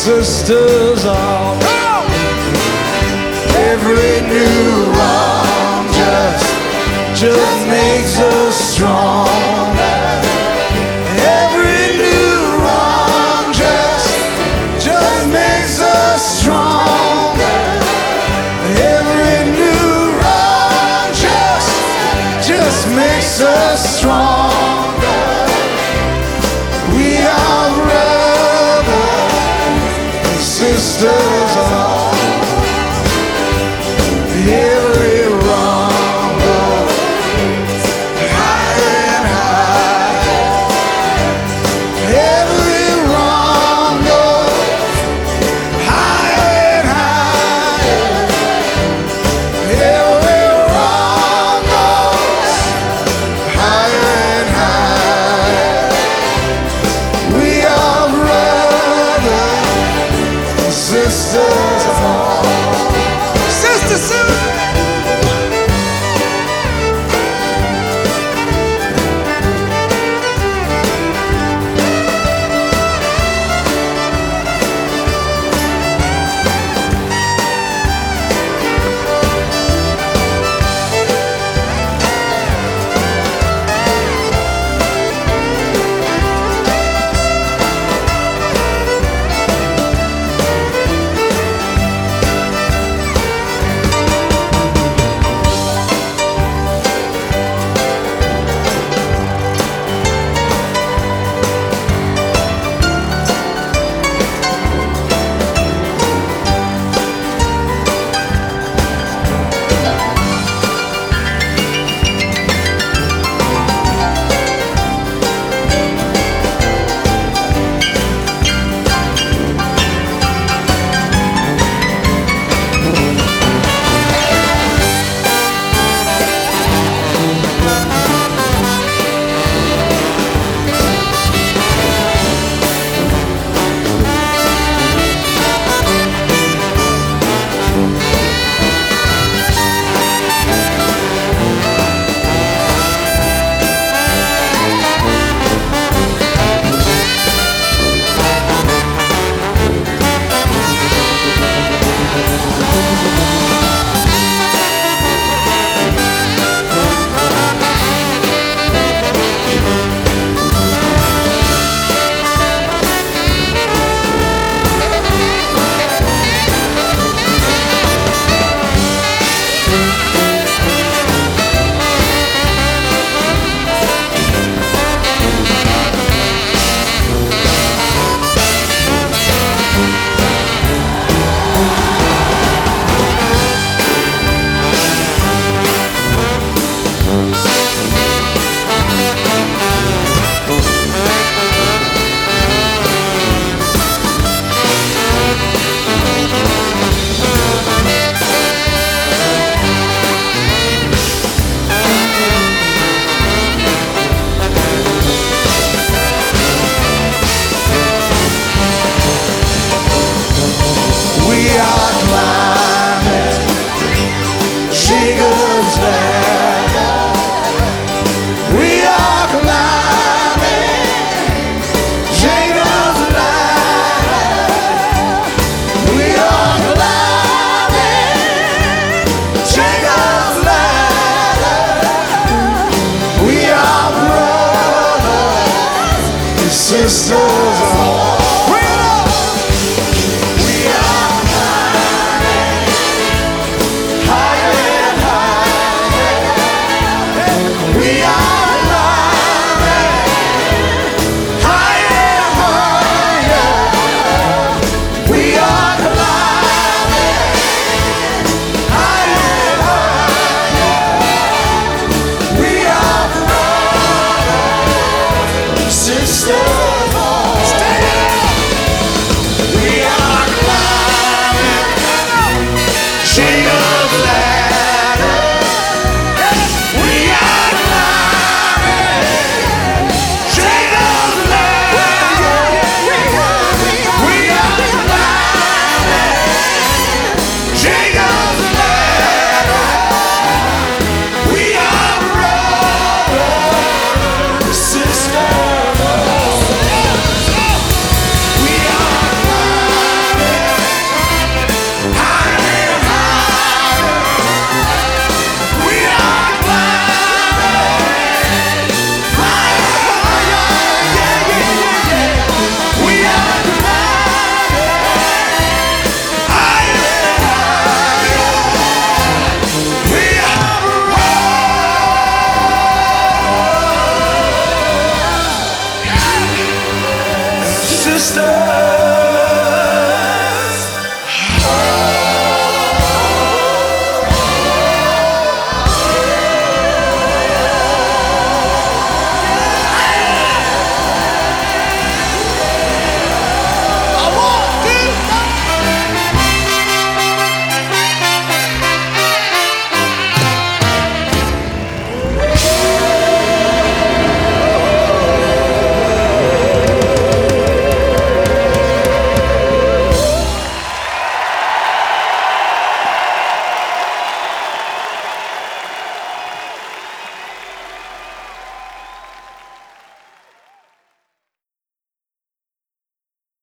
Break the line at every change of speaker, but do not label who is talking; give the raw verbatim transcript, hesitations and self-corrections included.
sisters all. Every new wrong just, just makes us stronger. Every new wrong just, just makes us stronger. Every new wrong just, just makes us stronger. We are brothers and sisters all. Every wrong goes higher and higher. Every wrong goes higher and higher. Every wrong goes higher and higher. We are brothers and sisters all. Sister Sue. Sisters all. We are climbing higher and higher. We are climbing higher and higher. We are climbing higher and higher. We are brothers, sisters all. sister.